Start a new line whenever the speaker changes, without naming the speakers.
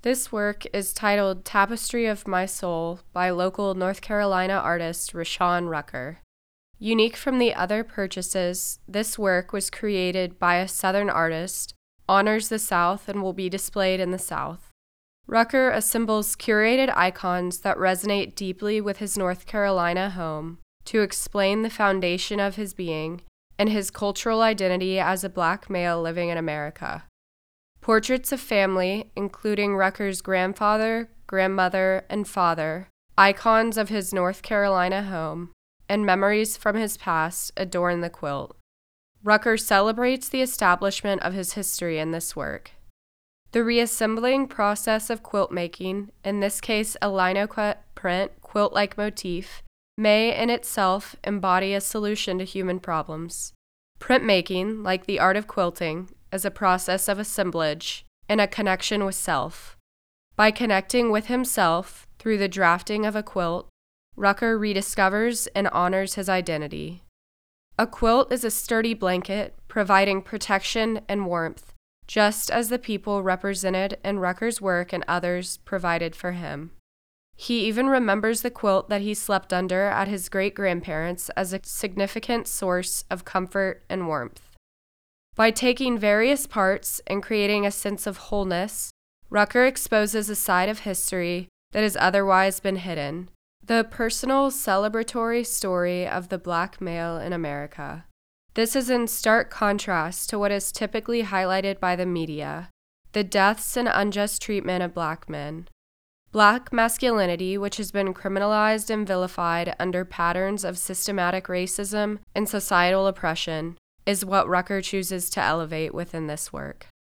This work is titled Tapestry of My Soul by local North Carolina artist Rashawn Rucker. Unique from the other purchases, this work was created by a Southern artist, honors the South, and will be displayed in the South. Rucker assembles curated icons that resonate deeply with his North Carolina home to explain the foundation of his being and his cultural identity as a Black male living in America. Portraits of family, including Rucker's grandfather, grandmother, and father, icons of his North Carolina home, and memories from his past adorn the quilt. Rucker celebrates the establishment of his history in this work. The reassembling process of quilt making, in this case a lino-cut print quilt-like motif, may in itself embody a solution to human problems. Printmaking, like the art of quilting, is a process of assemblage and a connection with self. By connecting with himself through the drafting of a quilt, Rucker rediscovers and honors his identity. A quilt is a sturdy blanket, providing protection and warmth, just as the people represented in Rucker's work and others provided for him. He even remembers the quilt that he slept under at his great-grandparents' as a significant source of comfort and warmth. By taking various parts and creating a sense of wholeness, Rucker exposes a side of history that has otherwise been hidden, the personal celebratory story of the Black male in America. This is in stark contrast to what is typically highlighted by the media, the deaths and unjust treatment of Black men. Black masculinity, which has been criminalized and vilified under patterns of systematic racism and societal oppression, is what Rucker chooses to elevate within this work.